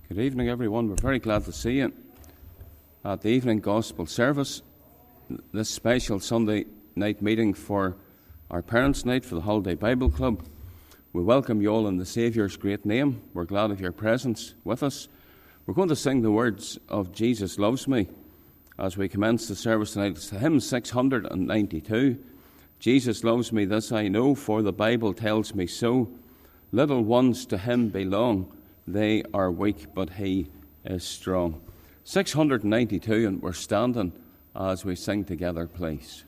Good evening, everyone. We're very glad to see you at the evening gospel service, this special Sunday night meeting for our Parents' Night for the Holiday Bible Club. We welcome you all in the Saviour's great name. We're glad of your presence with us. We're going to sing the words of Jesus Loves Me as we commence the service tonight. It's hymn 692. Jesus loves me, this I know, for the Bible tells me so. Little ones to him belong. They are weak, but he is strong. 692, and we're standing as we sing together, please.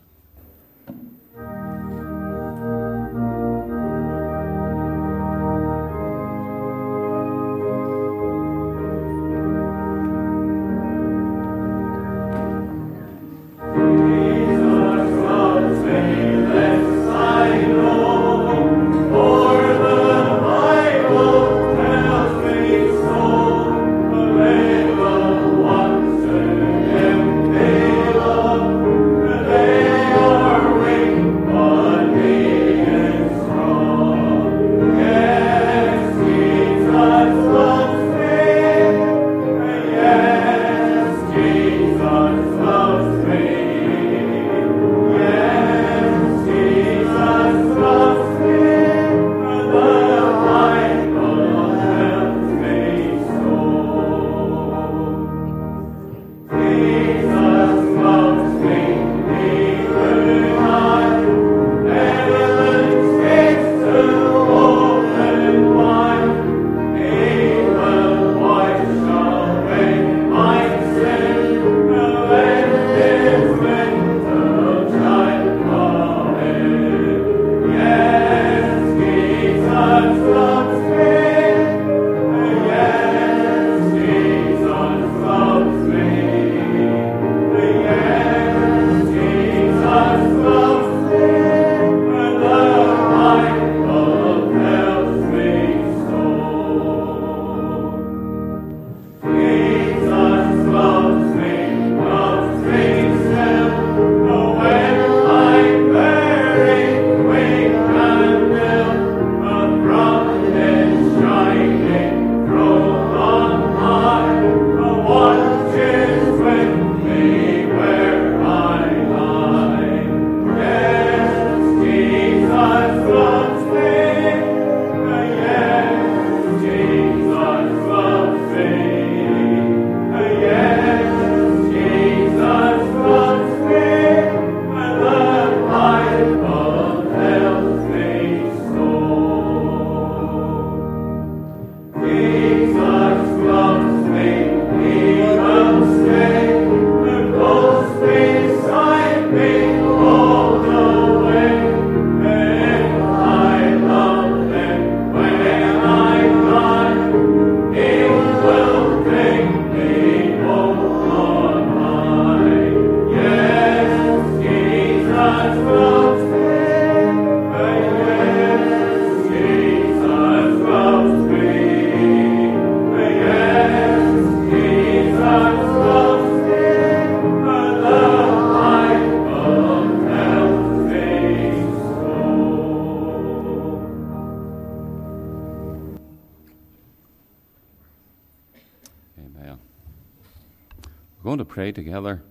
Pray together.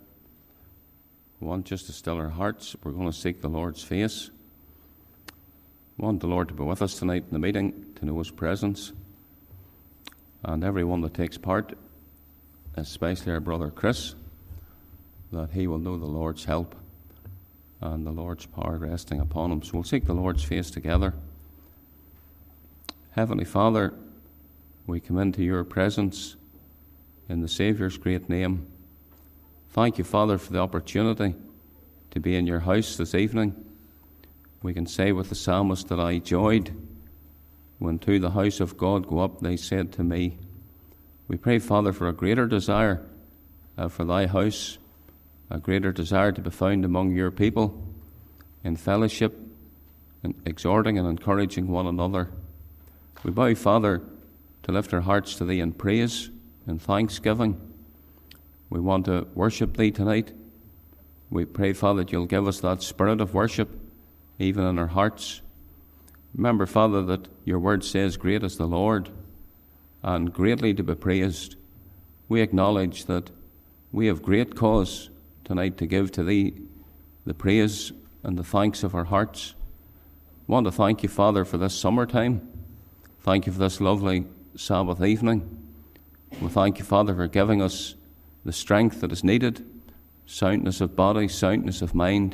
We want just to still our hearts. We're going to seek the Lord's face. We want the Lord to be with us tonight in the meeting, to know his presence. And everyone that takes part, especially our brother Chris, that he will know the Lord's help and the Lord's power resting upon him. So we'll seek the Lord's face together. Heavenly Father, we come into your presence in the Saviour's great name. Thank you, Father, for the opportunity to be in your house this evening. We can say with the psalmist that I joyed when to the house of God go up, they said to me. We pray, Father, for a greater desire for thy house, a greater desire to be found among your people in fellowship, and exhorting and encouraging one another. We bow, Father, to lift our hearts to thee in praise and thanksgiving. We want to worship thee tonight. We pray, Father, that you'll give us that spirit of worship even in our hearts. Remember, Father, that your word says, great is the Lord and greatly to be praised. We acknowledge that we have great cause tonight to give to Thee the praise and the thanks of our hearts. I want to thank You, Father, for this summertime. Thank You for this lovely Sabbath evening. We thank You, Father, for giving us the strength that is needed, soundness of body, soundness of mind.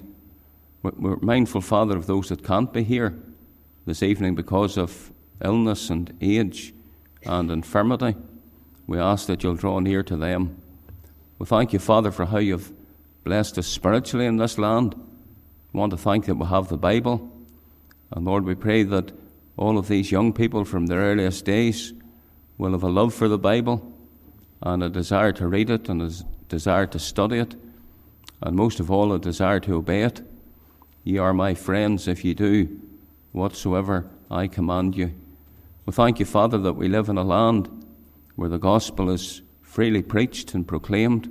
We're mindful, Father, of those that can't be here this evening because of illness and age and infirmity. We ask that You'll draw near to them. We thank You, Father, for how You've blessed us spiritually in this land. We want to thank that we have the Bible. And Lord, we pray that all of these young people from their earliest days will have a love for the Bible and a desire to read it and a desire to study it, and most of all, a desire to obey it. Ye are my friends if ye do whatsoever I command you. We thank You, Father, that we live in a land where the gospel is freely preached and proclaimed.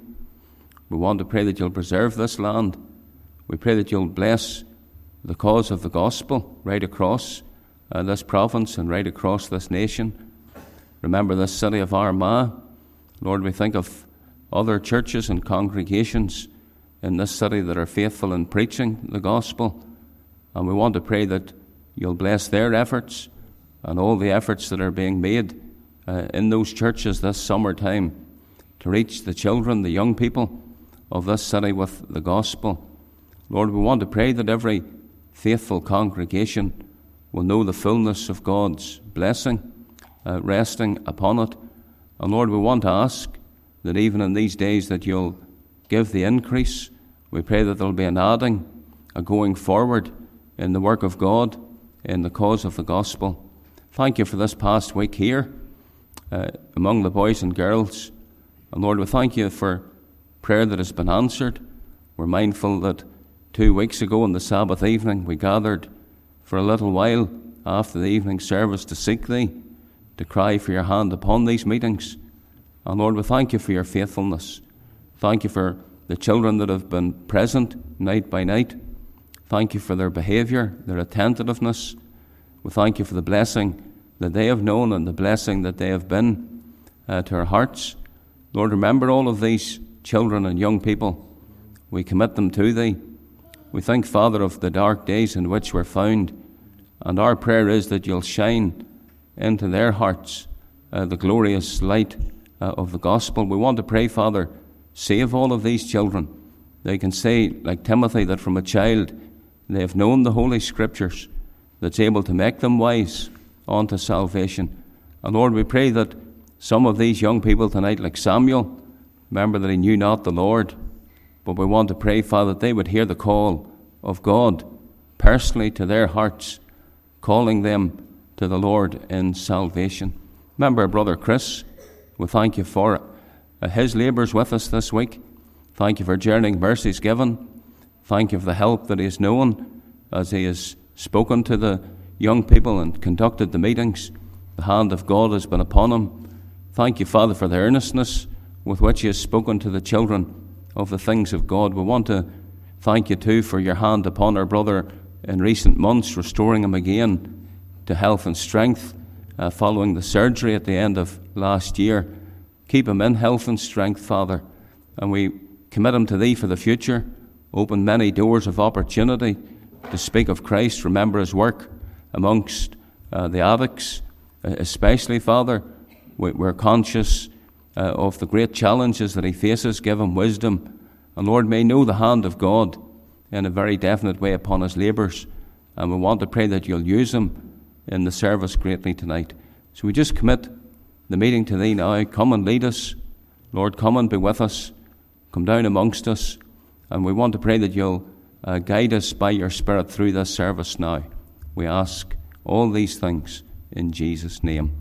We want to pray that You'll preserve this land. We pray that You'll bless the cause of the gospel right across this province and right across this nation. Remember this city of Armagh. Lord, we think of other churches and congregations in this city that are faithful in preaching the gospel. And we want to pray that You'll bless their efforts and all the efforts that are being made in those churches this summertime to reach the children, the young people of this city with the gospel. Lord, we want to pray that every faithful congregation will know the fullness of God's blessing resting upon it. And Lord, we want to ask that even in these days that You'll give the increase. We pray that there'll be an adding, a going forward in the work of God, in the cause of the gospel. Thank You for this past week here among the boys and girls. And Lord, we thank You for prayer that has been answered. We're mindful that 2 weeks ago on the Sabbath evening we gathered for a little while after the evening service to seek Thee, to cry for Your hand upon these meetings. And Lord, we thank You for Your faithfulness. Thank You for the children that have been present night by night. Thank You for their behaviour, their attentiveness. We thank You for the blessing that they have known and the blessing that they have been to our hearts. Lord, remember all of these children and young people. We commit them to Thee. We think, Father, of the dark days in which we're found, and our prayer is that You'll shine into their hearts the glorious light of the gospel. We want to pray, Father, save all of these children. They can say, like Timothy, that from a child they have known the Holy Scriptures that's able to make them wise unto salvation. And Lord, we pray that some of these young people tonight, like Samuel, remember that he knew not the Lord, but we want to pray, Father, that they would hear the call of God personally to their hearts, calling them to the Lord in salvation. Remember Brother Chris. We thank You for his labours with us this week. Thank You for journeying mercies given. Thank You for the help that he has known as he has spoken to the young people and conducted the meetings. The hand of God has been upon him. Thank You, Father, for the earnestness with which he has spoken to the children of the things of God. We want to thank You too for Your hand upon our brother in recent months, restoring him again to health and strength following the surgery at the end of last year. Keep him in health and strength, Father, and we commit him to Thee for the future. Open many doors of opportunity to speak of Christ. Remember his work amongst the addicts, especially, Father. We're conscious of the great challenges that he faces. Give him wisdom. And Lord, may know the hand of God in a very definite way upon his labours. And we want to pray that You'll use him in the service greatly tonight. So we just commit the meeting to Thee now. Come and lead us. Lord, come and be with us. Come down amongst us. And we want to pray that You'll guide us by Your Spirit through this service now. We ask all these things in Jesus' name.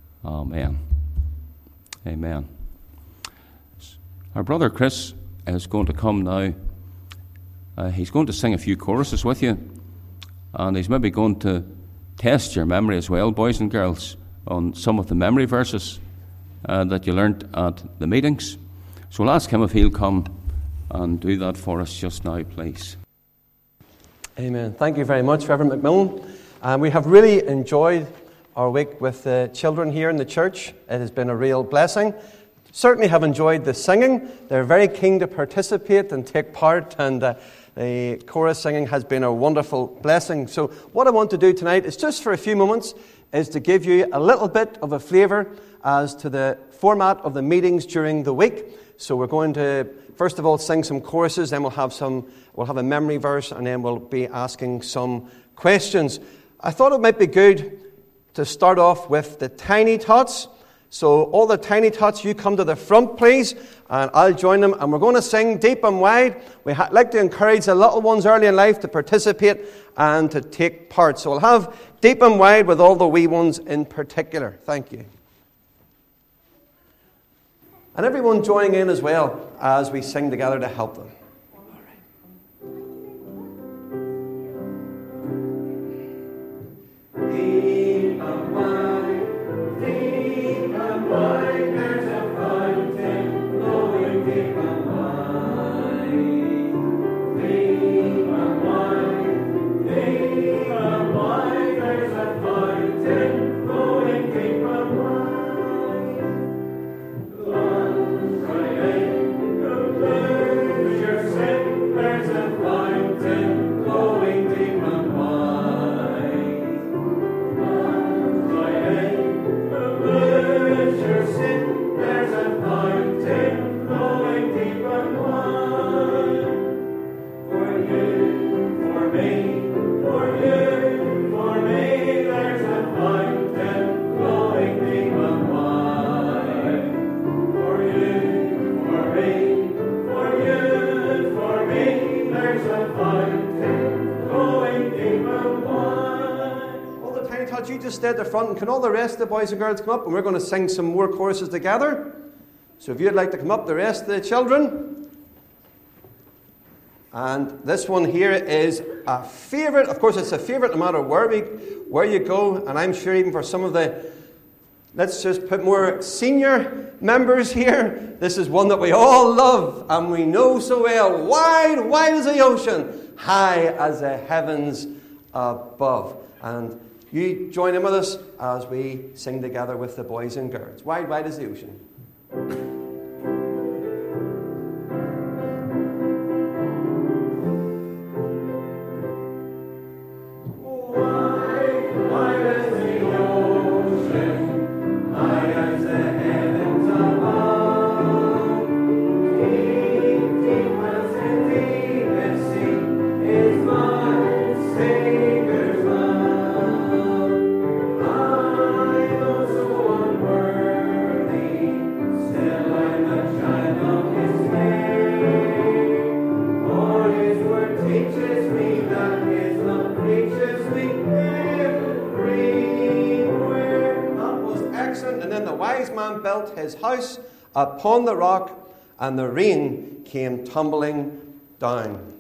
Amen. Amen. Our brother Chris is going to come now. He's going to sing a few choruses with you, and he's maybe going to test your memory as well, boys and girls, on some of the memory verses that you learnt at the meetings. So we'll ask him if he'll come and do that for us just now, please. Amen. Thank you very much, Reverend McMillan. We have really enjoyed our week with the children here in the church. It has been a real blessing. Certainly have enjoyed the singing. They're very keen to participate and take part, and the chorus singing has been a wonderful blessing. So what I want to do tonight is just for a few moments is to give you a little bit of a flavour as to the format of the meetings during the week. So we're going to, first of all, sing some choruses, then we'll have a memory verse, and then we'll be asking some questions. I thought it might be good to start off with the Tiny Tots. So all the Tiny Tots, you come to the front, please, and I'll join them. And we're going to sing Deep and Wide. We like to encourage the little ones early in life to participate and to take part. So we'll have Deep and Wide with all the wee ones in particular. Thank you. And everyone joining in as well as we sing together to help them. Deep and wide, deep and wide, there's a fountain flowing deep and wide. Deep and wide, deep and wide, there's a fountain flowing deep and wide. One crying, lose your sin, there's a fountain flowing deep and wide. There's a fountain flowing deep and wide. For you, for me, for you, for me, there's a fountain flowing deep and wide. For you, for me, for you, for me, there's a fountain flowing deep and wide. All the Tiny Tots, you just stay at the front, and can all the rest of the boys and girls come up, and we're going to sing some more choruses together. So if you'd like to come up, the rest of the children. And this one here is a favourite. Of course, it's a favourite no matter where you go. And I'm sure even for some of the, let's just put more senior members here, this is one that we all love and we know so well. Wide, wide as the ocean, high as the heavens above. And you join in with us as we sing together with the boys and girls. Wide, wide as the ocean. His house upon the rock, and the rain came tumbling down.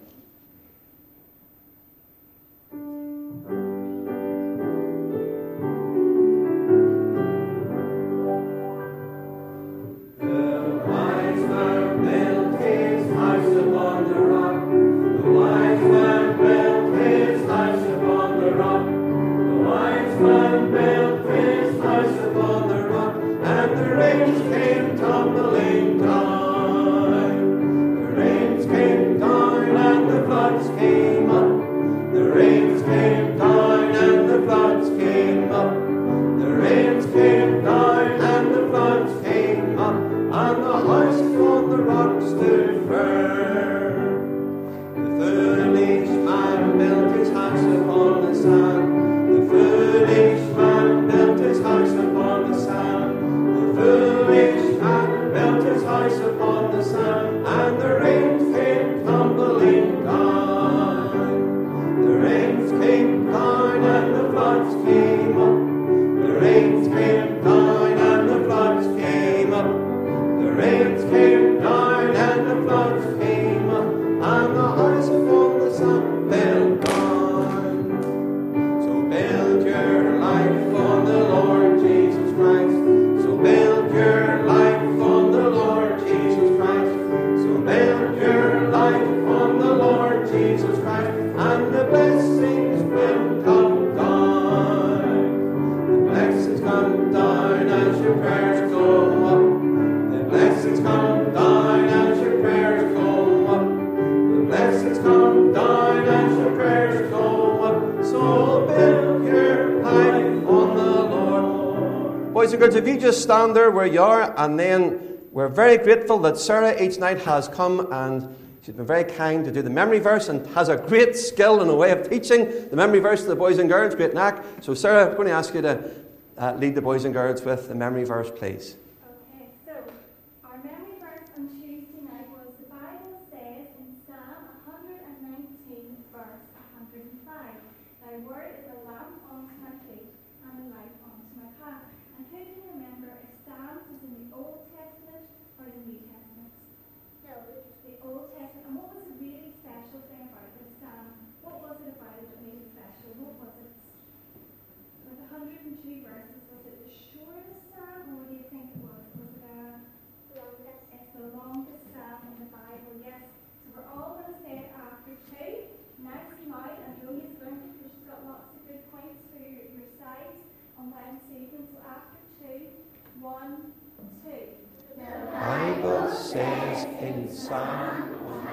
down as your prayers go up. The blessings come down as your prayers go up. The blessings come down as your prayers go up. So build your life on the Lord. Boys and girls, if you just stand there where you are, and then we're very grateful that Sarah each night has come and she's been very kind to do the memory verse and has a great skill in a way of teaching the memory verse to the boys and girls, great knack. So Sarah, I'm going to ask you to lead the boys and girls with the memory verse, please. Okay, so our memory verse on Tuesday night was the Bible says in Psalm 119, verse 105, Thy word is a lamp unto my feet and a light unto my path. And who can remember if Psalms is in the Old Testament or the New Testament? No, it's the Old Testament. And what was the really special thing about this Psalm? What was it about it that made it special? What was it? With 102 verses, was it the shortest Psalm, or what do you think it was? Was it longest? It's the longest Psalm in the Bible, yes. So we're all going to say it after two. Nice and loud, and Julia's learned it because she's got lots of good points for your sides on Wednesday evening. So after two, 1, 2. The Bible says in Psalm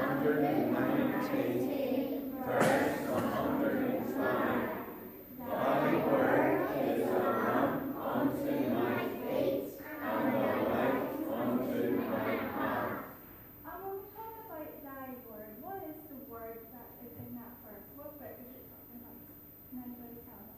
119, verse 105, Thy word is a lamp unto my feet and a light unto my path. And when we talk about thy word, what is the word that is in that verse? What book is it talking about? Can anybody tell me?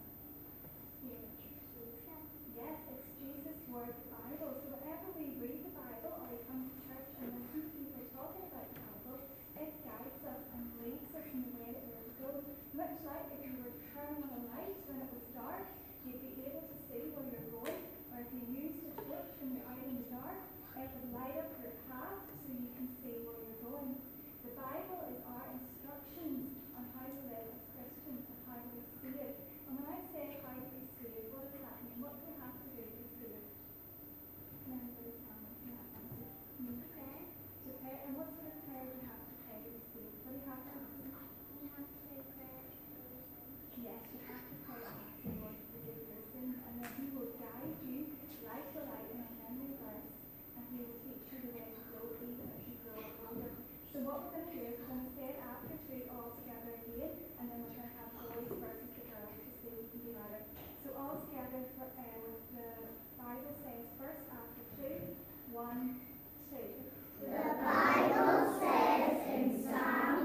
Yes, it's Jesus' word, the Bible. So whenever we read the Bible or we come to church and listen to people talking about the Bible, it guides us and leads us in the way that we're to go. Much like if you were to turn on a light when it was dark, you'd be able to see where you're going. Or if you used a torch when you're out in the dark, it would light up your path so you can see where you're going. The Bible is our instructions on how to live as Christians and how to be saved. And when I say how to be saved, what does that mean? What do we have to do to be saved? Can anybody tell me? Can I answer? Pray. To pray. And what sort of prayer do we have to pray to be saved? What do you have to do? You have to say prayer for your sins. Yes, you have to pray and ask the Lord to forgive your sins, and then He will guide you light to light in a memory verse, and He will teach you the way to go even as you grow older. So what we're going to do is we're going to say it after two all together again, and then we're going to have boys versus the girls to see who can be louder. So all together with the Bible says first after two, 1, 2. The Bible says in Psalm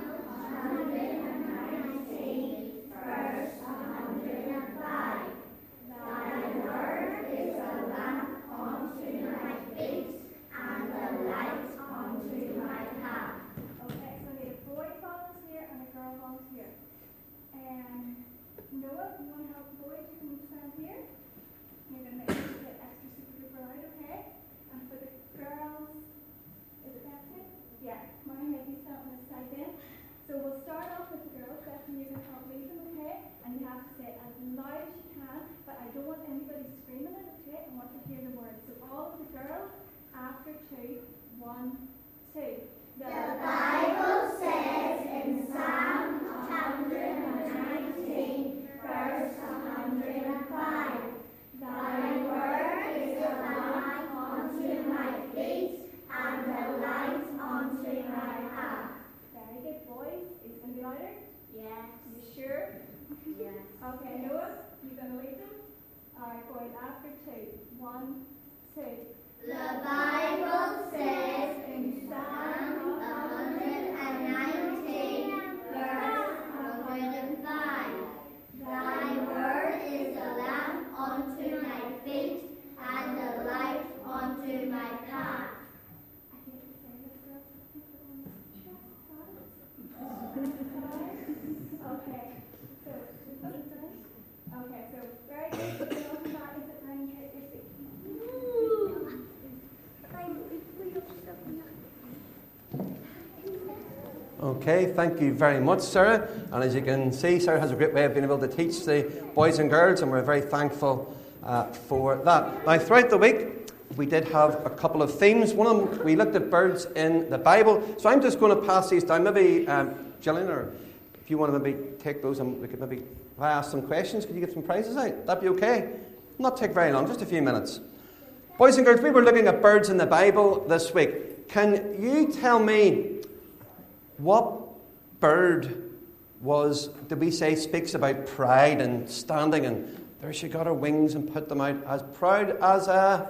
119, verse 105, Thy word is a lamp unto my feet and a light unto my path. Okay, so I need a boy volunteer and a girl volunteer. And Noah, you want to help the boys? You can stand here. You're going to make sure you get extra super duper loud, okay? And for the girls, is it Bethany? Yeah, mine maybe stand on this side then. So we'll start off with the girls. Bethany, you're going to help lead them, okay? And you have to say it as loud as you can, but I don't want anybody screaming it, okay? I want to hear the words. So all of the girls, after two, 1, 2. The Bible says in Psalm 119, verse 105, Thy word is a lamp unto my feet and a light unto my path. Very good, boys. Is it going to be louder? Yes. You sure? Yes. Okay, Noah, you going to lead them? Alright, boys, after two, 1, 2. The Bible says in Psalm 119, verse 105, Thy word is a lamp unto my feet and a light unto my path. I hate to say this, girls, but people don't Okay, so, okay, so, very good. So, welcome back. Is it time to get your seat? Okay, thank you very much, Sarah. And as you can see, Sarah has a great way of being able to teach the boys and girls, and we're very thankful for that. Now, throughout the week, we did have a couple of themes. One of them, we looked at birds in the Bible. So I'm just going to pass these down. Maybe, Gillian, or if you want to maybe take those, and we could maybe, if I ask some questions, could you get some prizes out? That'd be okay. Not take very long, just a few minutes. Boys and girls, we were looking at birds in the Bible this week. Can you tell me what bird did we say, speaks about pride and standing, and there she got her wings and put them out, as proud as a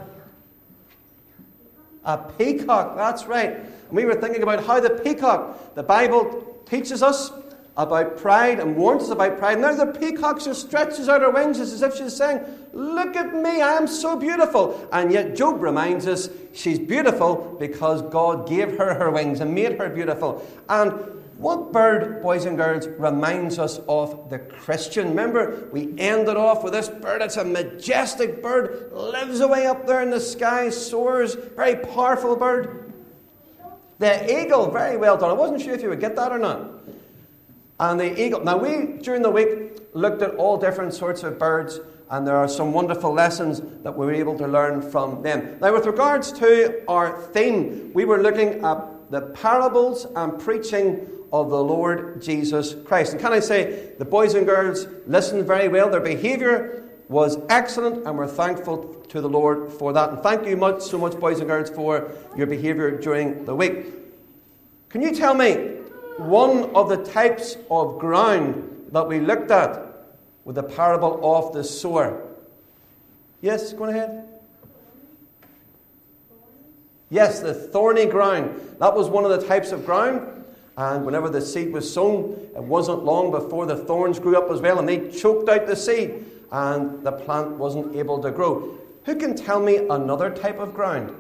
peacock? That's right. And we were thinking about how the peacock, the Bible teaches us about pride and warns us about pride. Now the peacock just stretches out her wings as if she's saying, look at me, I am so beautiful. And yet Job reminds us she's beautiful because God gave her her wings and made her beautiful. And what bird, boys and girls, reminds us of the Christian? Remember, we ended off with this bird. It's a majestic bird, lives away up there in the sky, soars, very powerful bird. The eagle, very well done. I wasn't sure if you would get that or not. And the eagle. Now, we, during the week, looked at all different sorts of birds, and there are some wonderful lessons that we were able to learn from them. Now, with regards to our theme, we were looking at the parables and preaching of the Lord Jesus Christ. And can I say, the boys and girls listened very well. Their behaviour was excellent, and we're thankful to the Lord for that. And thank you so much, boys and girls, for your behaviour during the week. Can you tell me one of the types of ground that we looked at with the parable of the sower? Yes, go ahead. Yes, the thorny ground. That was one of the types of ground. And whenever the seed was sown, it wasn't long before the thorns grew up as well, and they choked out the seed, and the plant wasn't able to grow. Who can tell me another type of ground?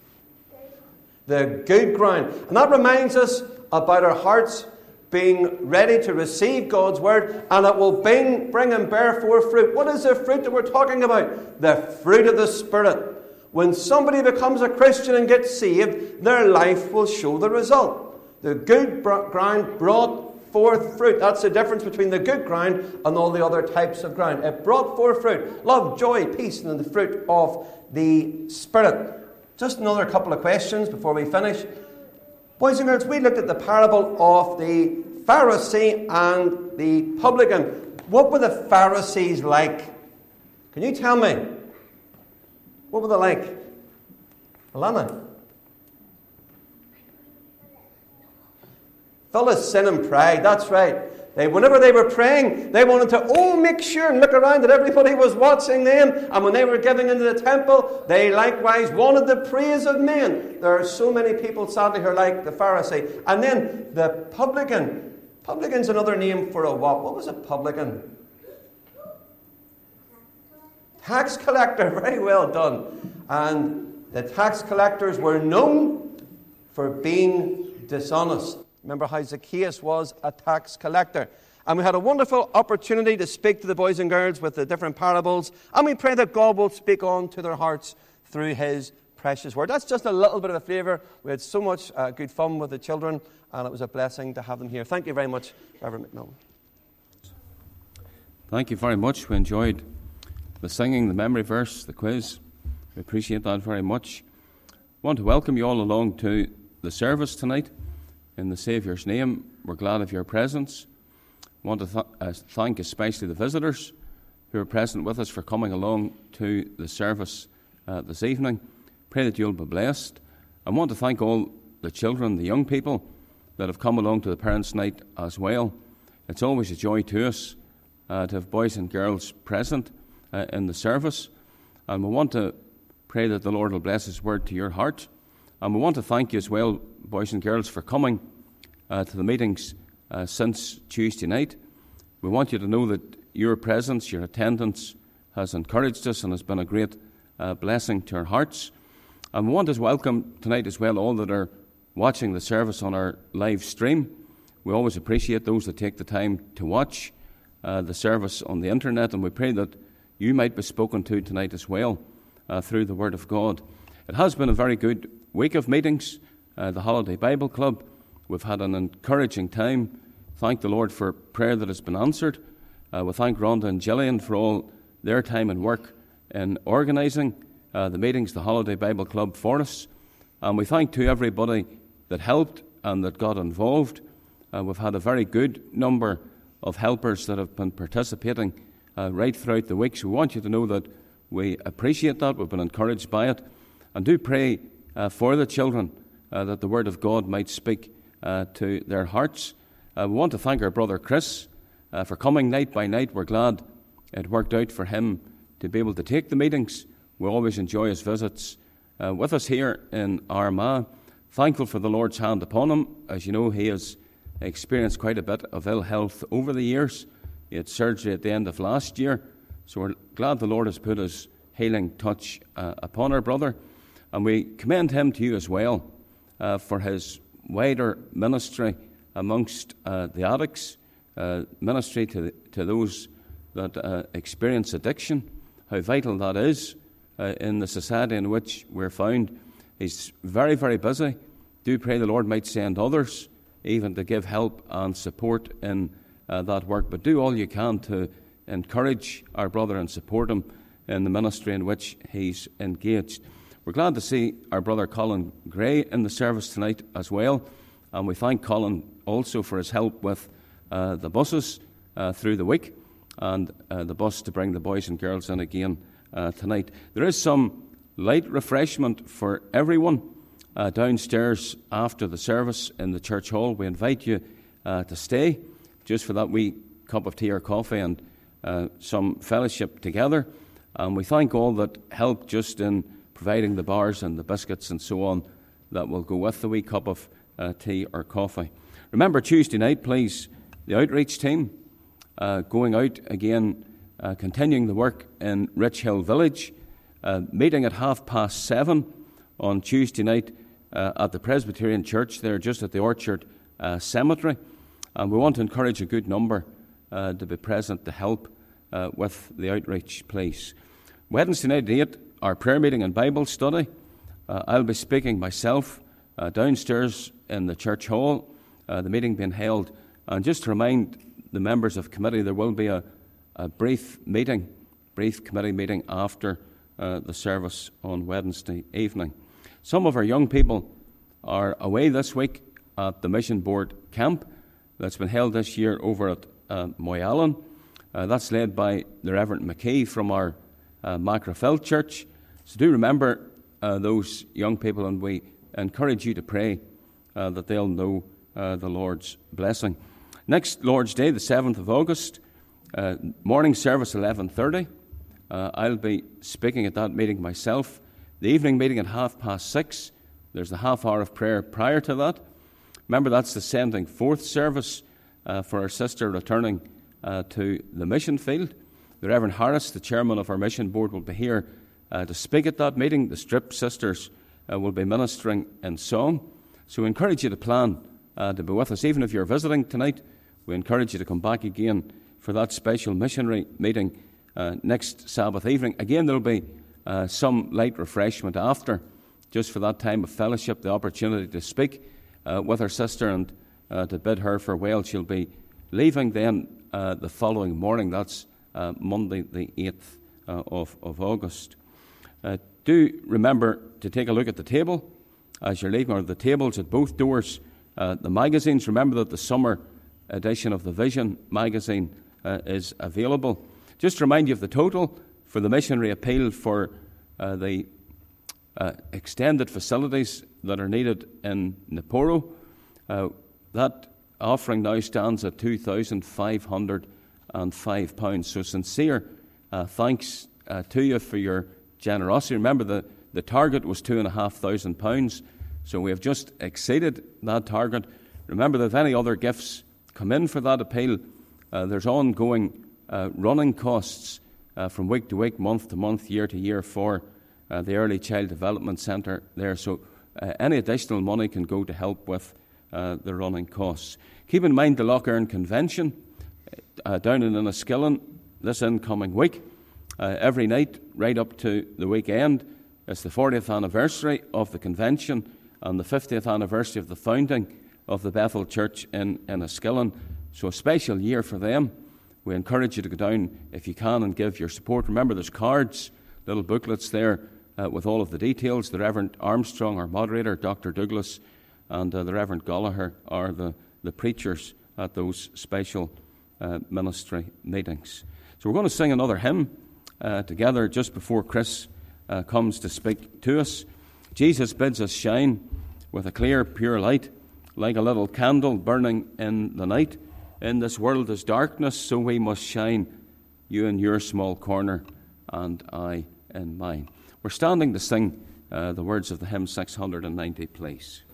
The good ground. And that reminds us about our hearts being ready to receive God's word, and it will bring and bear forth fruit. What is the fruit that we're talking about? The fruit of the Spirit. When somebody becomes a Christian and gets saved, their life will show the result. The good ground brought forth fruit. That's the difference between the good ground and all the other types of ground. It brought forth fruit. Love, joy, peace, and the fruit of the Spirit. Just another couple of questions before we finish. Boys and girls, we looked at the parable of the Pharisee and the publican. What were the Pharisees like? Can you tell me? What were they like? Alana? Full of sin and pride, that's right. Whenever they were praying, they wanted to make sure and look around that everybody was watching them. And when they were giving into the temple, they likewise wanted the praise of men. There are so many people, sadly, who are like the Pharisee. And then the publican. Publican's another name for a what? What was a publican? Tax collector, very well done. And the tax collectors were known for being dishonest. Remember how Zacchaeus was a tax collector. And we had a wonderful opportunity to speak to the boys and girls with the different parables. And we pray that God will speak on to their hearts through his precious word. That's just a little bit of a flavour. We had so much good fun with the children, and it was a blessing to have them here. Thank you very much, Reverend McMillan. Thank you very much. We enjoyed the singing, the memory verse, the quiz. We appreciate that very much. I want to welcome you all along to the service tonight. In the Saviour's name, we're glad of your presence. I want to thank especially the visitors who are present with us for coming along to the service this evening. Pray that you'll be blessed. I want to thank all the children, the young people that have come along to the Parents' Night as well. It's always a joy to us to have boys and girls present in the service. And we want to pray that the Lord will bless his word to your heart. And we want to thank you as well, boys and girls, for coming to the meetings since Tuesday night. We want you to know that your presence, your attendance has encouraged us and has been a great blessing to our hearts. And we want to welcome tonight as well all that are watching the service on our live stream. We always appreciate those that take the time to watch the service on the internet, and we pray that you might be spoken to tonight as well through the Word of God. It has been a very good week of meetings, the Holiday Bible Club. We've had an encouraging time. Thank the Lord for prayer that has been answered. We thank Rhonda and Gillian for all their time and work in organising the meetings, the Holiday Bible Club for us. And we thank to everybody that helped and that got involved. We've had a very good number of helpers that have been participating right throughout the week. So we want you to know that We appreciate that. We've been encouraged by it. And do pray for the children that the Word of God might speak to their hearts. We want to thank our brother Chris for coming night by night. We're glad it worked out for him to be able to take the meetings. We always enjoy his visits with us here in Armagh. Thankful for the Lord's hand upon him. As you know, he has experienced quite a bit of ill health over the years. He had surgery at the end of last year. So we're glad the Lord has put his healing touch upon our brother. And we commend him to you as well for his wider ministry amongst the addicts, ministry to those that experience addiction, how vital that is in the society in which we're found. He's very, very busy. Do pray the Lord might send others even to give help and support in that work. But do all you can to encourage our brother and support him in the ministry in which he's engaged. We're glad to see our brother Colin Gray in the service tonight as well. And we thank Colin also for his help with the buses through the week and the bus to bring the boys and girls in again tonight. There is some light refreshment for everyone downstairs after the service in the church hall. We invite you to stay just for that wee cup of tea or coffee and some fellowship together. And we thank all that helped just in providing the bars and the biscuits and so on that will go with the wee cup of tea or coffee. Remember Tuesday night, please, the outreach team going out again, continuing the work in Rich Hill Village, meeting at 7:30 on Tuesday night at the Presbyterian Church there just at the Orchard Cemetery. And we want to encourage a good number to be present to help with the outreach, please. Wednesday night at 8, our prayer meeting and Bible study. I'll be speaking myself downstairs in the church hall, the meeting being held. And just to remind the members of committee, there will be a brief committee meeting after the service on Wednesday evening. Some of our young people are away this week at the Mission Board camp that's been held this year over at Moyallen. That's led by the Reverend McKee from our Macrofell Church. So do remember those young people, and we encourage you to pray that they'll know the Lord's blessing. Next Lord's Day, the 7th of August, morning service 11:30. I'll be speaking at that meeting myself. The evening meeting at 6:30. There's a half hour of prayer prior to that. Remember, that's the sending forth service for our sister returning to the mission field. The Reverend Harris, the chairman of our mission board, will be here to speak at that meeting. The Strip sisters will be ministering in song. So we encourage you to plan to be with us. Even if you're visiting tonight, we encourage you to come back again for that special missionary meeting next Sabbath evening. Again, there will be some light refreshment after, just for that time of fellowship, the opportunity to speak with our sister and to bid her farewell. She'll be leaving then the following morning. That's Monday, the 8th of August. Do remember to take a look at the table as you're leaving, or the tables at both doors. The magazines, remember that the summer edition of the Vision magazine is available. Just to remind you of the total for the missionary appeal for the extended facilities that are needed in Naporo. That offering now stands at £2,505. So sincere thanks to you for your generosity. Remember, the target was £2,500, so we have just exceeded that target. Remember that if any other gifts come in for that appeal, there's ongoing running costs from week to week, month to month, year to year for the Early Child Development Centre there. So any additional money can go to help with the running costs. Keep in mind the Loughearn Convention down in Enniskillen this incoming week. Every night right up to the weekend. It's the 40th anniversary of the convention and the 50th anniversary of the founding of the Bethel Church in Enniskillen. So a special year for them. We encourage you to go down if you can and give your support. Remember, there's cards, little booklets there with all of the details. The Reverend Armstrong, our moderator, Dr. Douglas, and the Reverend Gallagher are the preachers at those special ministry meetings. So we're going to sing another hymn together just before Chris comes to speak to us. Jesus bids us shine with a clear, pure light, like a little candle burning in the night. In this world is darkness, so we must shine, you in your small corner and I in mine. We're standing to sing the words of the hymn 690, please.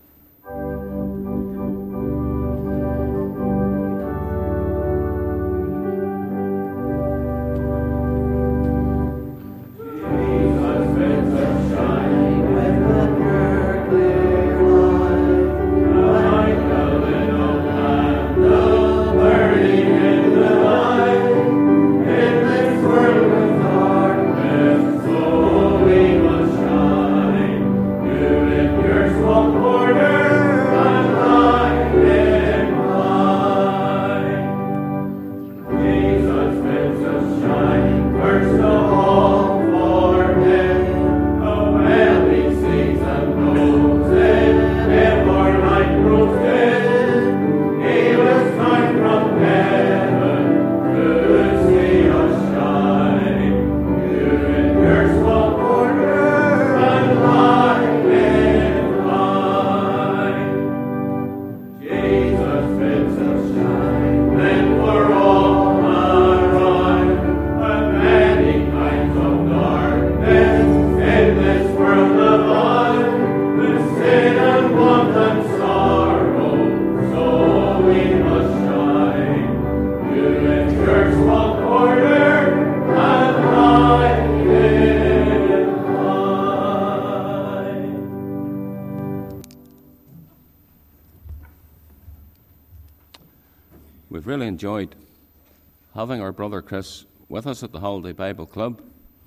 We've really enjoyed having our brother Chris with us at the Holiday Bible Club.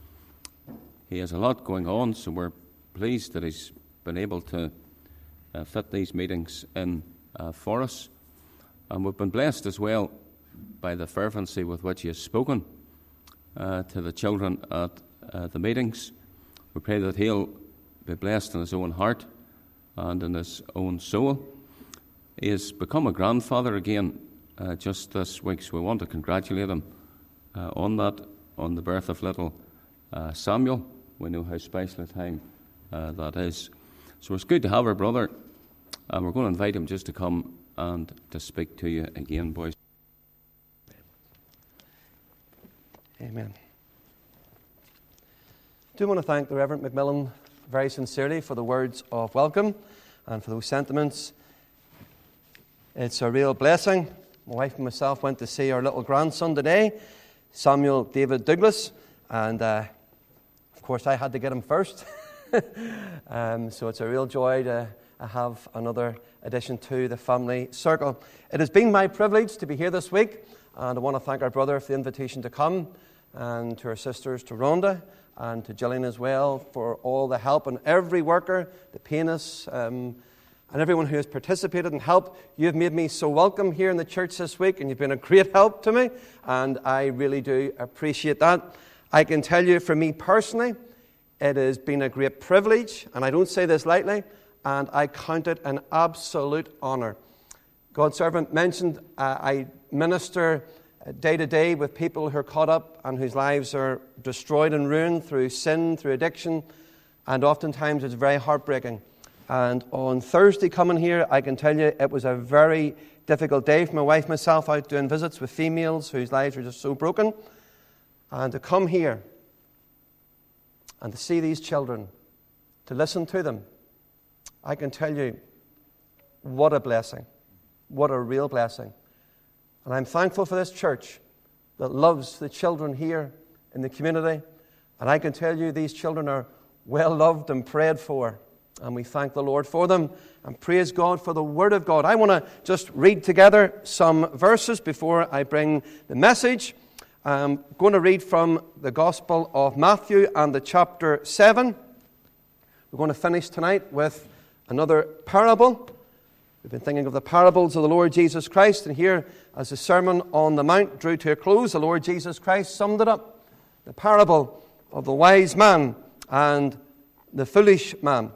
He has a lot going on, so we're pleased that he's been able to fit these meetings in for us. And we've been blessed as well by the fervency with which he has spoken to the children at the meetings. We pray that he'll be blessed in his own heart and in his own soul. He has become a grandfather again just this week, so we want to congratulate him on that, on the birth of little Samuel. We know how special a time that is. So it's good to have our brother, and we're going to invite him just to come and to speak to you again, boys. Amen. I do want to thank the Reverend Macmillan very sincerely for the words of welcome and for those sentiments. It's a real blessing. My wife and myself went to see our little grandson today, Samuel David Douglas, and of course I had to get him first. So it's a real joy to have another addition to the family circle. It has been my privilege to be here this week, and I want to thank our brother for the invitation to come, and to our sisters, to Rhonda and to Gillian as well, for all the help, and every worker, the pianists, and everyone who has participated and helped. You've made me so welcome here in the church this week, and you've been a great help to me, and I really do appreciate that. I can tell you, for me personally, it has been a great privilege, and I don't say this lightly, and I count it an absolute honour. God's servant mentioned I minister day to day with people who are caught up and whose lives are destroyed and ruined through sin, through addiction, and oftentimes it's very heartbreaking. And on Thursday coming here, I can tell you it was a very difficult day for my wife and myself, out doing visits with females whose lives are just so broken. And to come here and to see these children, to listen to them, I can tell you what a blessing, what a real blessing. And I'm thankful for this church that loves the children here in the community. And I can tell you these children are well loved and prayed for. And we thank the Lord for them and praise God for the Word of God. I want to just read together some verses before I bring the message. I'm going to read from the Gospel of Matthew and the chapter 7. We're going to finish tonight with another parable. We've been thinking of the parables of the Lord Jesus Christ, and here, as the Sermon on the Mount drew to a close, the Lord Jesus Christ summed it up. The parable of the wise man and the foolish man.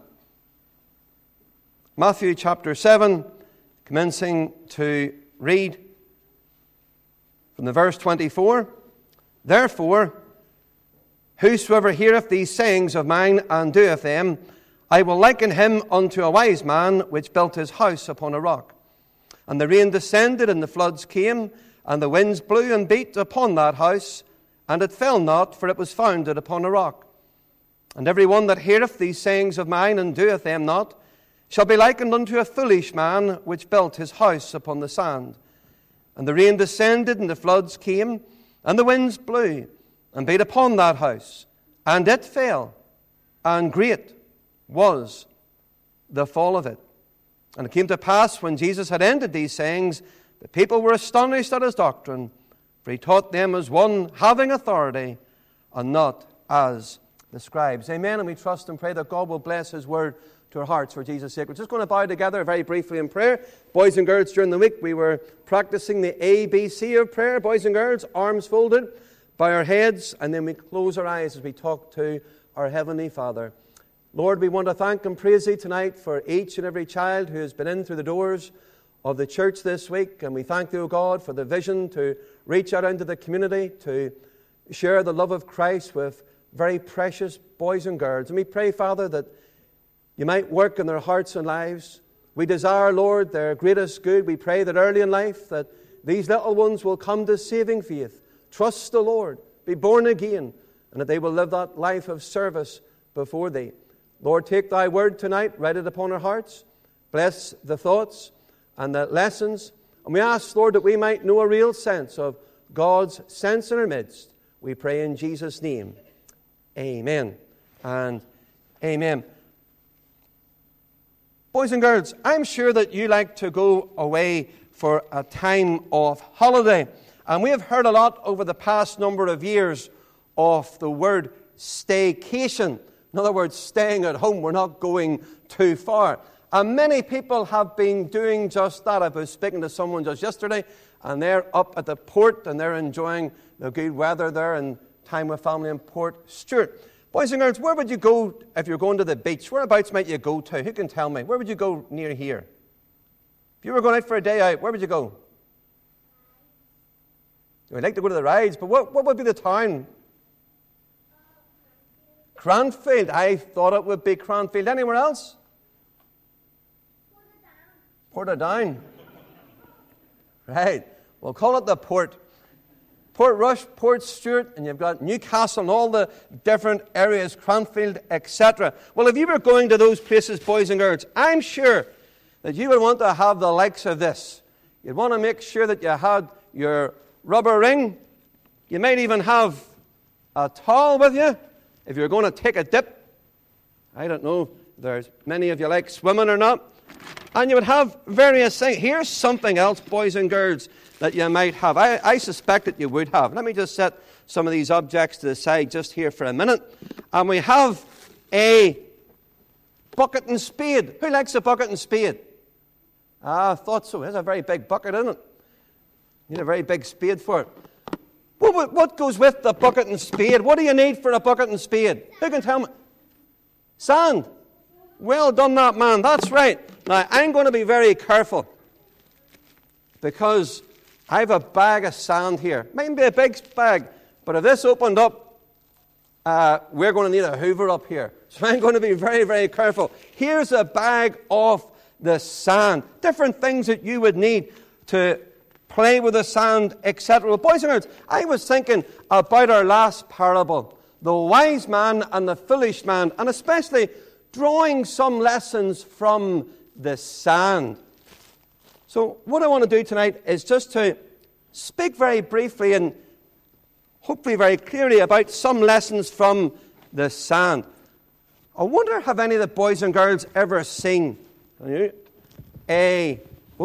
Matthew chapter 7, commencing to read from the verse 24. Therefore, Whosoever heareth these sayings of mine and doeth them, I will liken him unto a wise man which built his house upon a rock. And the rain descended, and the floods came, and the winds blew and beat upon that house, and it fell not, for it was founded upon a rock. And every one that heareth these sayings of mine and doeth them not shall be likened unto a foolish man which built his house upon the sand. And the rain descended, and the floods came, and the winds blew, and beat upon that house, and it fell, and great was the fall of it. And it came to pass, when Jesus had ended these sayings, the people were astonished at his doctrine, for he taught them as one having authority, and not as the scribes. Amen. And we trust and pray that God will bless his word to our hearts for Jesus' sake. We're just going to bow together very briefly in prayer. Boys and girls, during the week we were practicing the ABC of prayer. Boys and girls, arms folded, bow our heads, and then we close our eyes as we talk to our Heavenly Father. Lord, we want to thank and praise thee tonight for each and every child who has been in through the doors of the church this week. And we thank thee, O God, for the vision to reach out into the community, to share the love of Christ with very precious boys and girls. And we pray, Father, that you might work in their hearts and lives. We desire, Lord, their greatest good. We pray that early in life that these little ones will come to saving faith, trust the Lord, be born again, and that they will live that life of service before thee. Lord, take thy word tonight, write it upon our hearts. Bless the thoughts and the lessons. And we ask, Lord, that we might know a real sense of God's sense in our midst. We pray in Jesus' name. Amen and amen. Boys and girls, I'm sure that you like to go away for a time of holiday. And we have heard a lot over the past number of years of the word staycation. In other words, staying at home. We're not going too far. And many people have been doing just that. I was speaking to someone just yesterday, and they're up at the port, and they're enjoying the good weather there and time with family in Port Stewart. Boys and girls, where would you go if you're going to the beach? Whereabouts might you go to? Who can tell me? Where would you go near here? If you were going out for a day out, where would you go? You'd like to go to the rides, but what would be the town? Cranfield. I thought it would be Cranfield. Anywhere else? Portadown. Right. We'll call it the port. Portrush, Port Stewart, and you've got Newcastle and all the different areas, Cranfield, etc. Well, if you were going to those places, boys and girls, I'm sure that you would want to have the likes of this. You'd want to make sure that you had your rubber ring. You might even have a towel with you if you're going to take a dip. I don't know if there's many of you like swimming or not. And you would have various things. Here's something else, boys and girls, that you might have. I suspect that you would have. Let me just set some of these objects to the side just here for a minute. And we have a bucket and spade. Who likes a bucket and spade? I thought so. There's a very big bucket, isn't it? You need a very big spade for it. What goes with the bucket and spade? What do you need for a bucket and spade? Who can tell me? Sand. Well done, that man. That's right. Now, I'm going to be very careful because I have a bag of sand here. Might be a big bag, but if this opened up, we're going to need a Hoover up here. So I'm going to be very, very careful. Here's a bag of the sand. Different things that you would need to play with the sand, etc. Well, boys and girls, I was thinking about our last parable, the wise man and the foolish man, and especially drawing some lessons from the sand. So what I want to do tonight is just to speak very briefly and hopefully very clearly about some lessons from the sand. I wonder, have any of the boys and girls ever seen a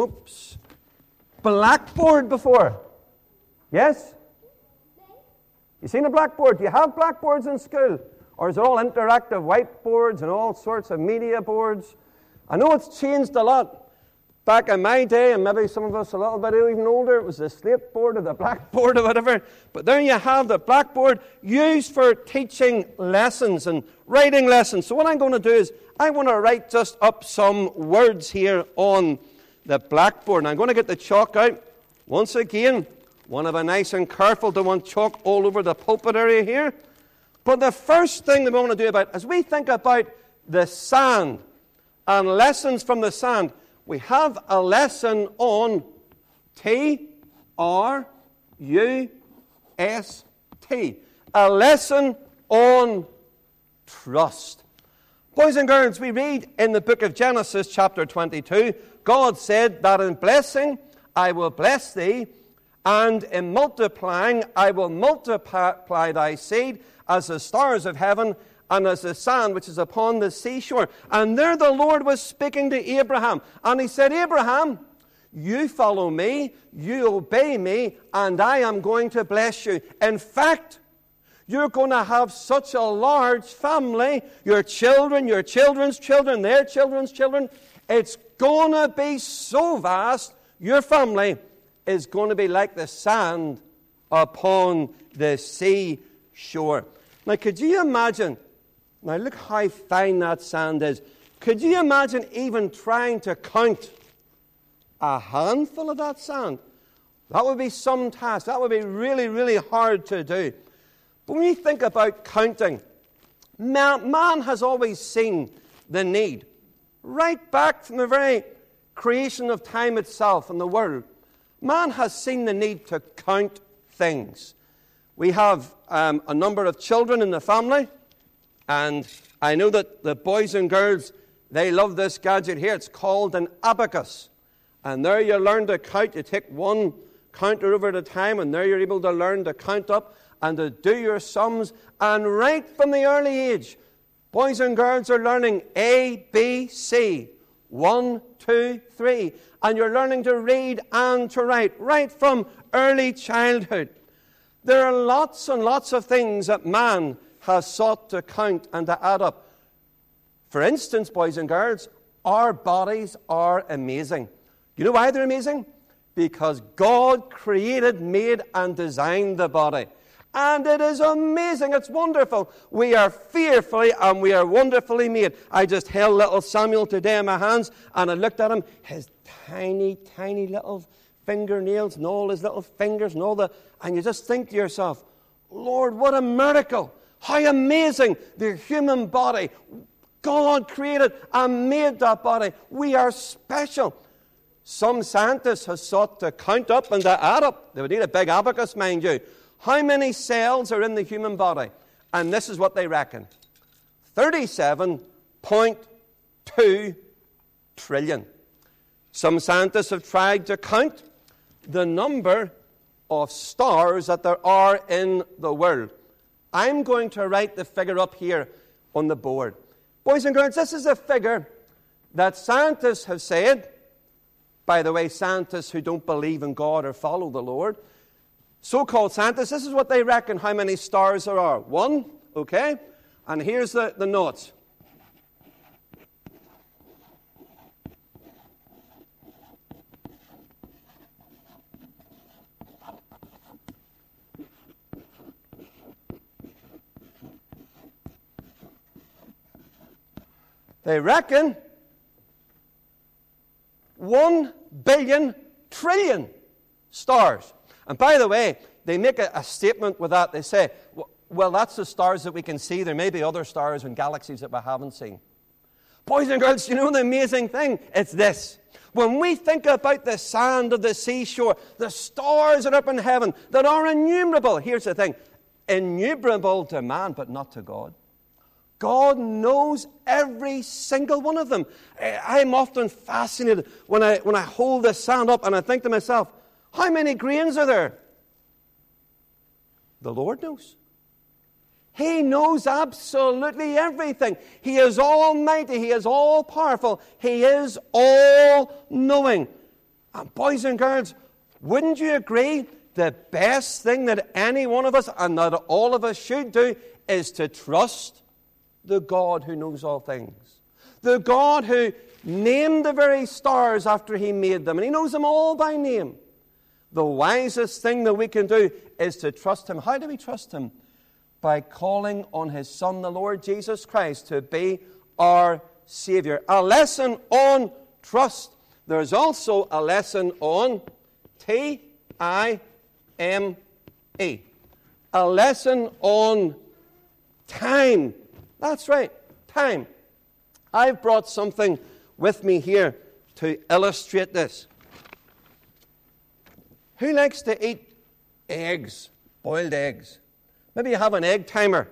blackboard before? Yes? You seen a blackboard? Do you have blackboards in school? Or is it all interactive whiteboards and all sorts of media boards? I know it's changed a lot. Back in my day, and maybe some of us a little bit even older, it was the slate board or the blackboard or whatever. But there you have the blackboard used for teaching lessons and writing lessons. So what I'm going to do is I want to write just up some words here on the blackboard. And I'm going to get the chalk out. Once again, want to be nice and careful. Don't want chalk all over the pulpit area here. But the first thing that we want to do about, as we think about the sand and lessons from the sand, we have a lesson on T-R-U-S-T. A lesson on trust. Boys and girls, we read in the book of Genesis chapter 22, God said that in blessing I will bless thee, and in multiplying I will multiply thy seed as the stars of heaven and as the sand which is upon the seashore. And there the Lord was speaking to Abraham. And he said, Abraham, you follow me, you obey me, and I am going to bless you. In fact, you're going to have such a large family, your children, your children's children, their children's children. It's going to be so vast, your family is going to be like the sand upon the seashore. Now, could you imagine? Now, look how fine that sand is. Could you imagine even trying to count a handful of that sand? That would be some task. That would be really, really hard to do. But when you think about counting, man has always seen the need. Right back from the very creation of time itself and the world, man has seen the need to count things. We have a number of children in the family, and I know that the boys and girls, they love this gadget here. It's called an abacus. And there you learn to count. You take one counter over at a time, and there you're able to learn to count up and to do your sums. And right from the early age, boys and girls are learning A, B, C, 1, 2, 3. And you're learning to read and to write right from early childhood. There are lots and lots of things that man has sought to count and to add up. For instance, boys and girls, our bodies are amazing. You know why they're amazing? Because God created, made, and designed the body. And it is amazing. It's wonderful. We are fearfully and we are wonderfully made. I just held little Samuel today in my hands, and I looked at him. His tiny, tiny little fingernails and all his little fingers and all the... And you just think to yourself, Lord, what a miracle. How amazing the human body. God created and made that body. We are special. Some scientists have sought to count up and to add up. They would need a big abacus, mind you. How many cells are in the human body? And this is what they reckon. 37.2 trillion. Some scientists have tried to count the number of stars that there are in the world. I'm going to write the figure up here on the board. Boys and girls, this is a figure that scientists have said. By the way, scientists who don't believe in God or follow the Lord, so-called scientists, this is what they reckon how many stars there are. 1, okay? And here's the notes. They reckon 1 billion trillion stars. And by the way, they make a statement with that. They say, well, that's the stars that we can see. There may be other stars and galaxies that we haven't seen. Boys and girls, you know the amazing thing? It's this. When we think about the sand of the seashore, the stars that are up in heaven that are innumerable. Here's the thing. Innumerable to man, but not to God. God knows every single one of them. I'm often fascinated when I hold the sand up and I think to myself, how many grains are there? The Lord knows. He knows absolutely everything. He is almighty. He is all-powerful. He is all-knowing. And boys and girls, wouldn't you agree the best thing that any one of us and that all of us should do is to trust the God who knows all things. The God who named the very stars after He made them. And He knows them all by name. The wisest thing that we can do is to trust Him. How do we trust Him? By calling on His Son, the Lord Jesus Christ, to be our Savior. A lesson on trust. There's also a lesson on T-I-M-E. A lesson on Time. That's right, time. I've brought something with me here to illustrate this. Who likes to eat eggs, boiled eggs? Maybe you have an egg timer.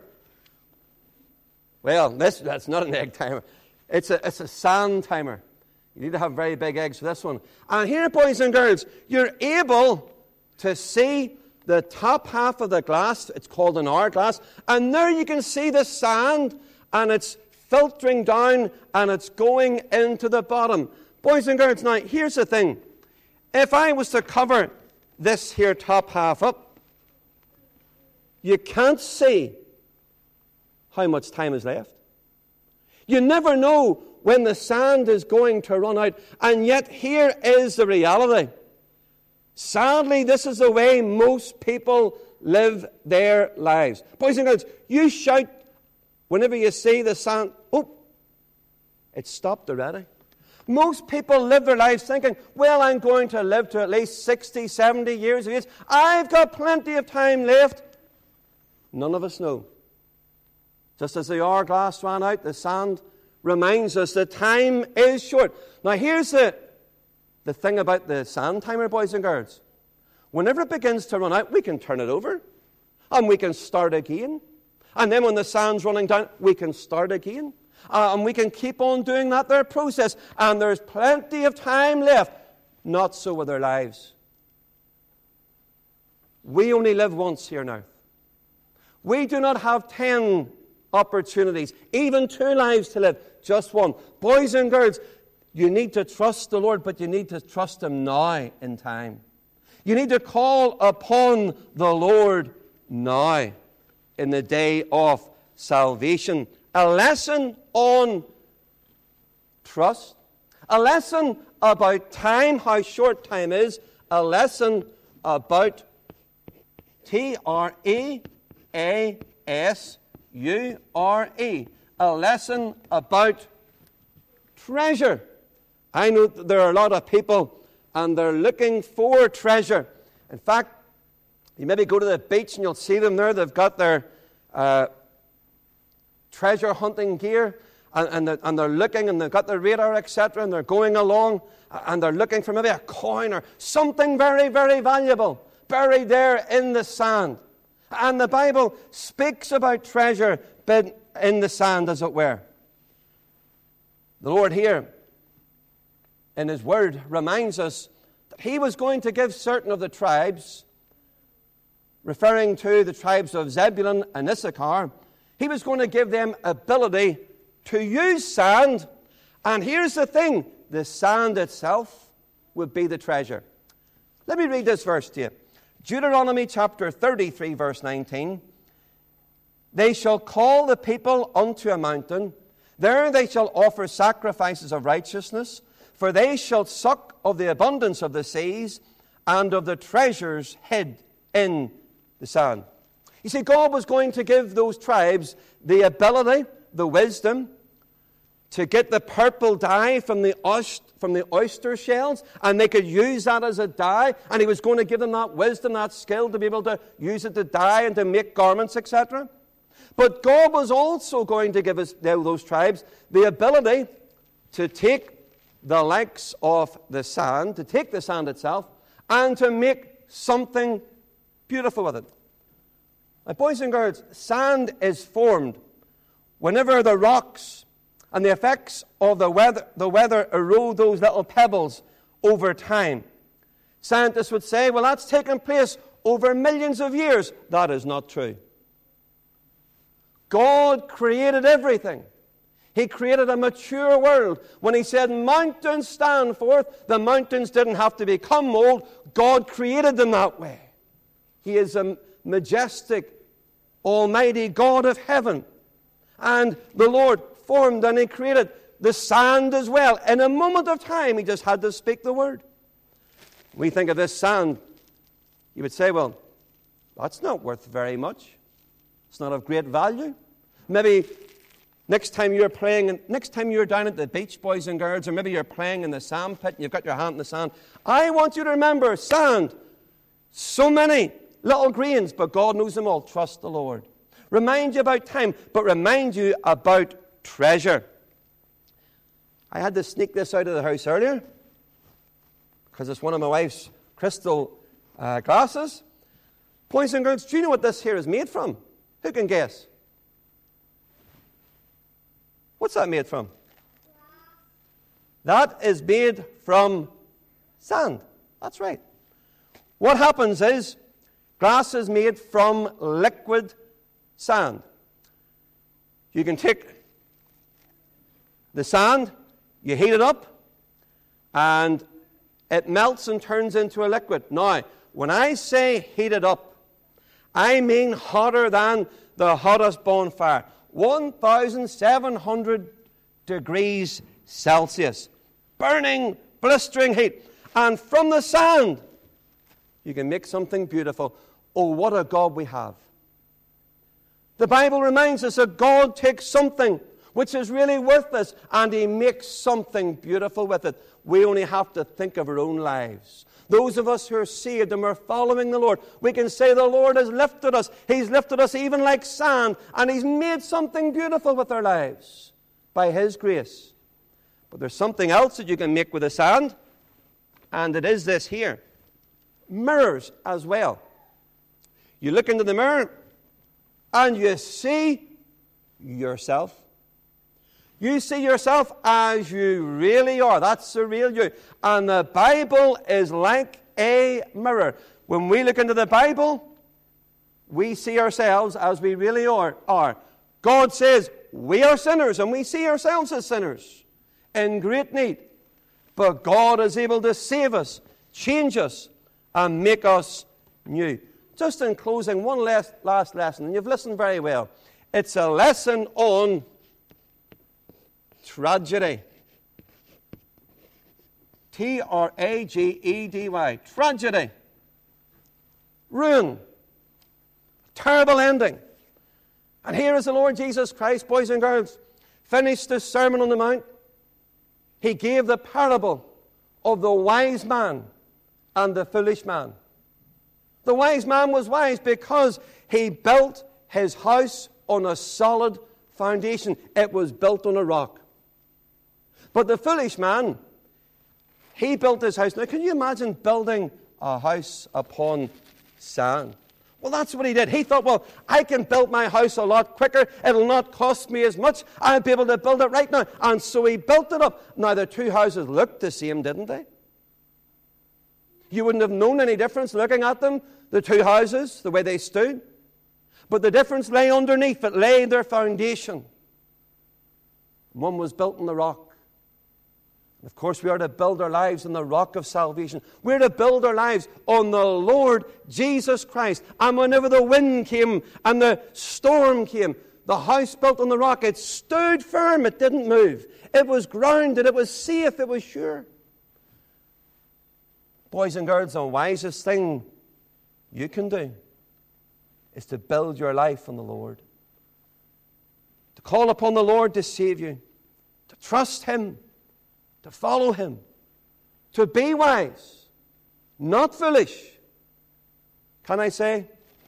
Well, that's not an egg timer. It's a sand timer. You need to have very big eggs for this one. And here, boys and girls, you're able to see the top half of the glass. It's called an hourglass. And there you can see the sand, and it's filtering down, and it's going into the bottom. Boys and girls, now, here's the thing. If I was to cover this here top half up, you can't see how much time is left. You never know when the sand is going to run out. And yet here is the reality. Sadly, this is the way most people live their lives. Boys and girls, you shout whenever you see the sand, oh, it's stopped already. Most people live their lives thinking, well, I'm going to live to at least 60, 70 years of age. I've got plenty of time left. None of us know. Just as the hourglass ran out, the sand reminds us that time is short. Now, here's the thing about the sand timer, boys and girls. Whenever it begins to run out, we can turn it over, and we can start again. And then when the sand's running down, we can start again. And we can keep on doing that there process. And there's plenty of time left. Not so with our lives. We only live once here now. We do not have 10 opportunities, even 2 lives to live, just one. Boys and girls, you need to trust the Lord, but you need to trust Him now in time. You need to call upon the Lord now in the day of salvation. A lesson on trust. A lesson about time, how short time is. A lesson about Treasure. A lesson about treasure. I know that there are a lot of people and they're looking for treasure. In fact, you maybe go to the beach and you'll see them there. They've got their treasure hunting gear and they're looking and they've got their radar, etc. And they're going along and they're looking for maybe a coin or something very, very valuable buried there in the sand. And the Bible speaks about treasure buried in the sand, as it were. The Lord here, in His Word, reminds us that He was going to give certain of the tribes, referring to the tribes of Zebulun and Issachar, He was going to give them ability to use sand. And here's the thing, the sand itself would be the treasure. Let me read this verse to you. Deuteronomy chapter 33, verse 19. They shall call the people unto a mountain. There they shall offer sacrifices of righteousness. For they shall suck of the abundance of the seas and of the treasures hid in the sand. You see, God was going to give those tribes the ability, the wisdom, to get the purple dye from the oyster shells, and they could use that as a dye, and He was going to give them that wisdom, that skill to be able to use it to dye and to make garments, etc. But God was also going to give those tribes the ability to take the likes of the sand, to take the sand itself, and to make something beautiful with it. Now, boys and girls, sand is formed whenever the rocks and the effects of the weather erode those little pebbles over time. Scientists would say, well, that's taken place over millions of years. That is not true. God created everything. He created a mature world. When He said, mountains stand forth, the mountains didn't have to become mold. God created them that way. He is a majestic, almighty God of heaven. And the Lord formed and He created the sand as well. In a moment of time, He just had to speak the word. We think of this sand, you would say, well, that's not worth very much. It's not of great value. Maybe next time you're down at the beach, boys and girls, or maybe you're playing in the sand pit and you've got your hand in the sand, I want you to remember, sand, so many little grains, but God knows them all. Trust the Lord. remind you about time, but remind you about treasure. I had to sneak this out of the house earlier because it's one of my wife's crystal glasses. Boys and girls, do you know what this here is made from? Who can guess? What's that made from? That is made from sand. That's right. What happens is, glass is made from liquid sand. You can take the sand, you heat it up, and it melts and turns into a liquid. Now, when I say heat it up, I mean hotter than the hottest bonfire. 1,700 degrees Celsius. Burning, blistering heat. And from the sand, you can make something beautiful. Oh, what a God we have. The Bible reminds us that God takes something which is really worthless and He makes something beautiful with it. We only have to think of our own lives. Those of us who are saved and we're following the Lord, we can say the Lord has lifted us. He's lifted us even like sand, and He's made something beautiful with our lives by His grace. But there's something else that you can make with the sand, and it is this here. Mirrors as well. You look into the mirror, and you see yourself. You see yourself as you really are. That's the real you. And the Bible is like a mirror. When we look into the Bible, we see ourselves as we really are. God says we are sinners, and we see ourselves as sinners in great need. But God is able to save us, change us, and make us new. Just in closing, one last lesson, and you've listened very well. It's a lesson on tragedy. Tragedy. Tragedy. Ruin. Terrible ending. And here is the Lord Jesus Christ, boys and girls, finished the Sermon on the Mount. He gave the parable of the wise man and the foolish man. The wise man was wise because he built his house on a solid foundation. It was built on a rock. But the foolish man, he built his house. Now, can you imagine building a house upon sand? Well, that's what he did. He thought, well, I can build my house a lot quicker. It'll not cost me as much. I'll be able to build it right now. And so he built it up. Now, the two houses looked the same, didn't they? You wouldn't have known any difference looking at them, the two houses, the way they stood. But the difference lay underneath. It lay their foundation. One was built on the rock. Of course, we are to build our lives on the rock of salvation. We're to build our lives on the Lord Jesus Christ. And whenever the wind came and the storm came, the house built on the rock, it stood firm. It didn't move. It was grounded. It was safe. It was sure. Boys and girls, the wisest thing you can do is to build your life on the Lord. To call upon the Lord to save you. To trust Him. To follow Him, to be wise, not foolish. Can I say,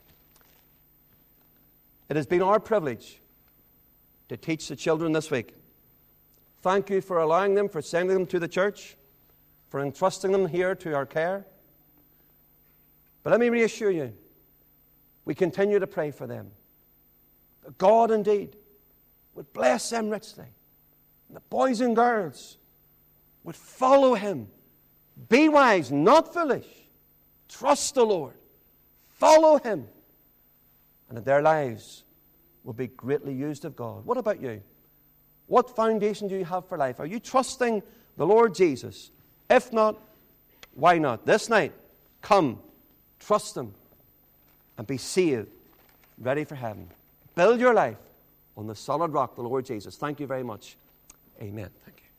it has been our privilege to teach the children this week. Thank you for allowing them, for sending them to the church, for entrusting them here to our care. But let me reassure you, we continue to pray for them. That God indeed would bless them richly. And the boys and girls would follow Him. Be wise, not foolish. Trust the Lord. Follow Him. And that their lives will be greatly used of God. What about you? What foundation do you have for life? Are you trusting the Lord Jesus? If not, why not? This night, come, trust Him, and be saved, ready for heaven. Build your life on the solid rock, the Lord Jesus. Thank you very much. Amen. Thank you.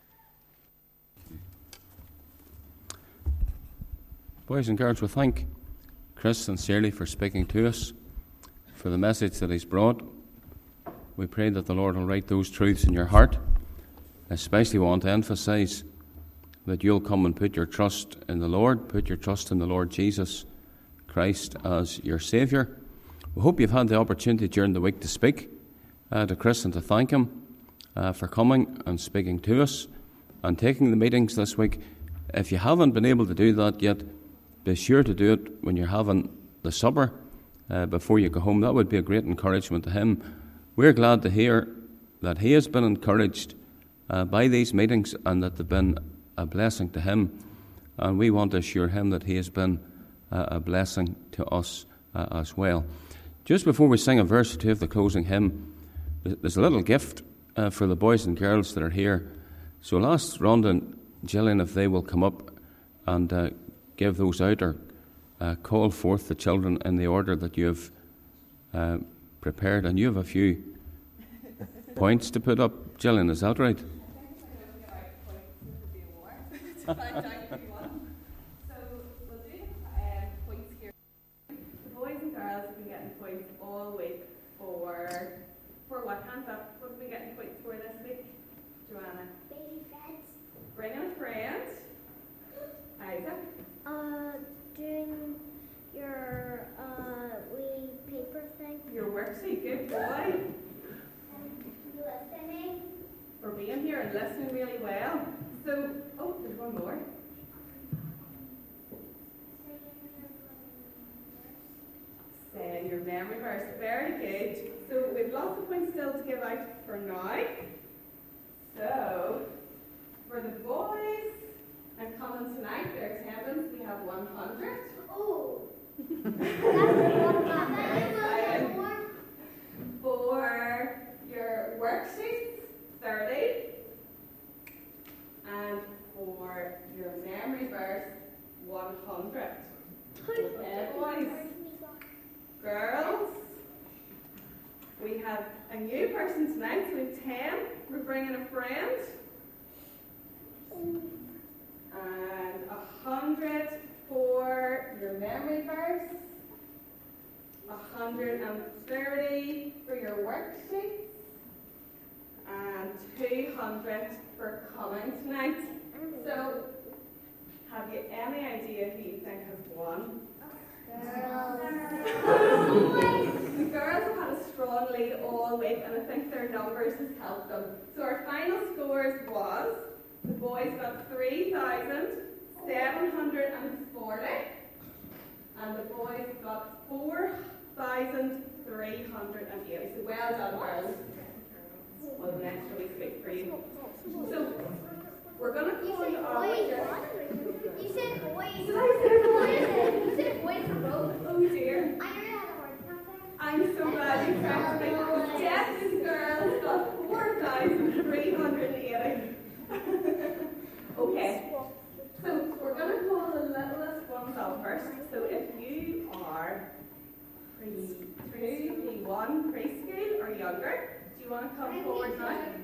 Boys and girls, we thank Chris sincerely for speaking to us, for the message that he's brought. We pray that the Lord will write those truths in your heart. I especially want to emphasize that you'll come and put your trust in the Lord, put your trust in the Lord Jesus Christ as your Saviour. We hope you've had the opportunity during the week to speak to Chris and to thank him for coming and speaking to us and taking the meetings this week. If you haven't been able to do that yet, be sure to do it when you're having the supper before you go home. That would be a great encouragement to him. We're glad to hear that he has been encouraged by these meetings and that they've been a blessing to him. And we want to assure him that he has been a blessing to us as well. Just before we sing a verse or two of the closing hymn, there's a little gift for the boys and girls that are here. So I'll ask Rhonda and Gillian if they will come up and give those out, or call forth the children in the order that you've prepared. And you have a few points to put up. Gillian, is that right? For what? Hands up. What have we getting points for this week? Joanna? Baby friends. Bring in a friend. Isaac? Doing your wee paper thing. Your worksheet. Good boy. Listening. For being here and listening really well. So, oh, there's one more. Saying your memory verse. Very good. So we have lots of points still to give out for now. So, for the boys, and coming tonight, their attendance, we have 100. Oh. For your worksheets, 30. And for your memory verse, 100. Okay, boys. Girls, we have a new person tonight, so we have 10. We're bringing a friend. And 100 for your memory verse. 130 for your worksheets. And 200 for coming tonight. So, have you any idea who you think has won? The girls have had a strong lead all week, and I think their numbers has helped them. So our final scores was, the boys got 3,740, and the boys got 4,380. So well done, girls. Well, the next week's week for you. So we're going to call you off. You said boys. Did I say boys? You said boys for both. Oh dear. I never had a hard time there. I'm so glad you corrected me. Jess's girls got 4,380. Okay. So we're going to call the littlest ones off first. So if you are pre-1 preschool or younger, do you want to come forward now?